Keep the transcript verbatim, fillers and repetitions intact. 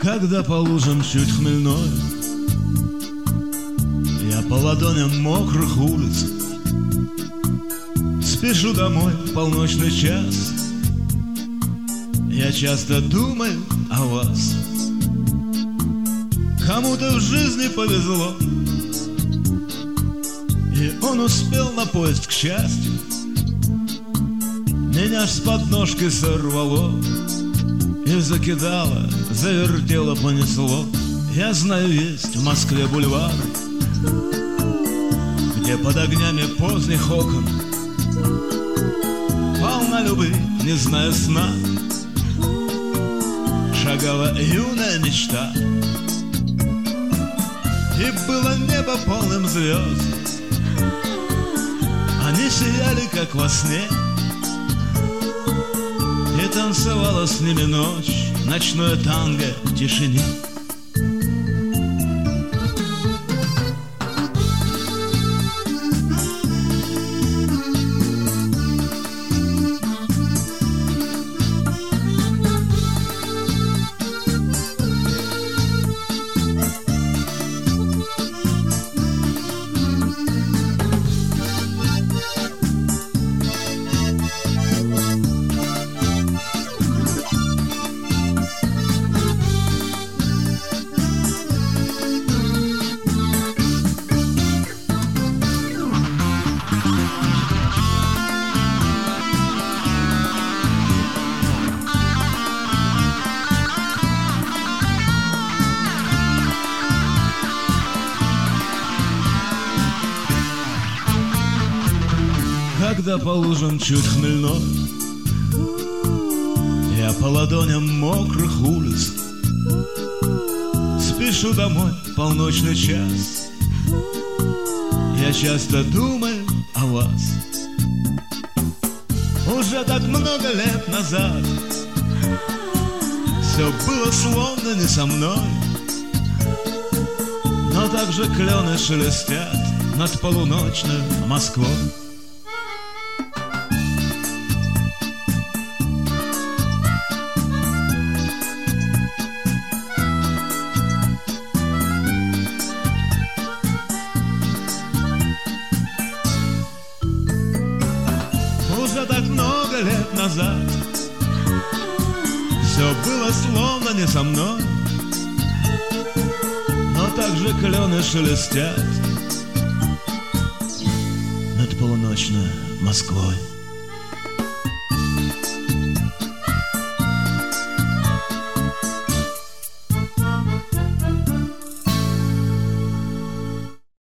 Когда по лужам чуть хмельной, я по ладоням мокрых улиц спешу домой в полночный час. Я часто думаю о вас. Кому-то в жизни повезло, и он успел на поезд к счастью. Меня ж с подножки сорвало и закидало, завертело, понесло. Я знаю, есть в Москве бульвар, где под огнями поздних окон полна любви, не зная сна, шагала юная мечта. И было небо полным звезд, они сияли, как во сне, и танцевала с ними ночь, ночное танго в тишине. Когда по лужам чуть хмельной, я по ладоням мокрых улиц спешу домой в полночный час. Я часто думаю о вас. Уже так много лет назад все было словно не со мной, но так же клены шелестят над полуночной Москвой. Уже так много лет назад все было словно не со мной, но так же клены шелестят над полуночной Москвой.